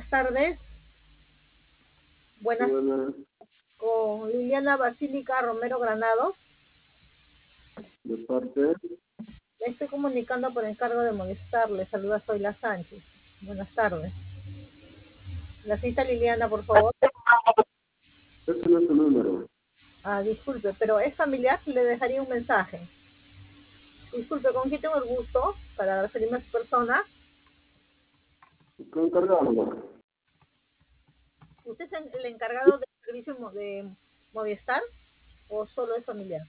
tardes. Buenas, Buenas, con Liliana Basílica Romero Granados. de parte. Le estoy comunicando por encargo de molestarle. Saluda, soy La Sánchez. Buenas tardes. La cita Liliana, por favor. Ese no es su número. Ah, disculpe, pero es familiar, le dejaría un mensaje. Disculpe, ¿con quién tengo el gusto para referirme a su persona? ¿Qué encargado? ¿Usted es el encargado del servicio de Movistar o solo es familiar?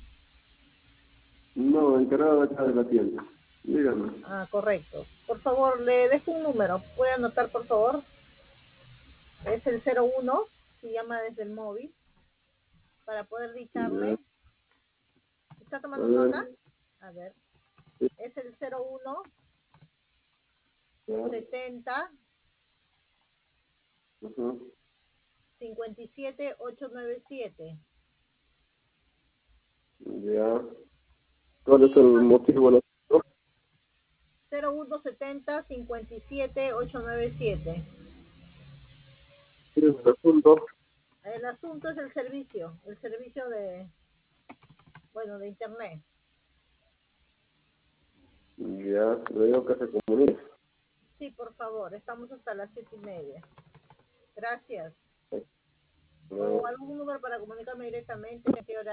No, encargado de acá de la tienda. Dígame. Ah, correcto. Por favor, le dejo un número. ¿Puede anotar, por favor? Es el 01, si llama desde el móvil, para poder Ya, dicharle. ¿Está a tomando nota? ver. A ver, Sí, es el 01 ya, 70 ajá, 57 897. ya. ¿Cuál es Y el eso es motivo? 01 70 57 897. ¿Qué es el asunto? El asunto es el servicio de, bueno, de internet. Ya, le digo que se comunique. Sí, por favor, estamos hasta las 7:30. Gracias. ¿O Luego. algún número para comunicarme directamente? ¿En qué hora?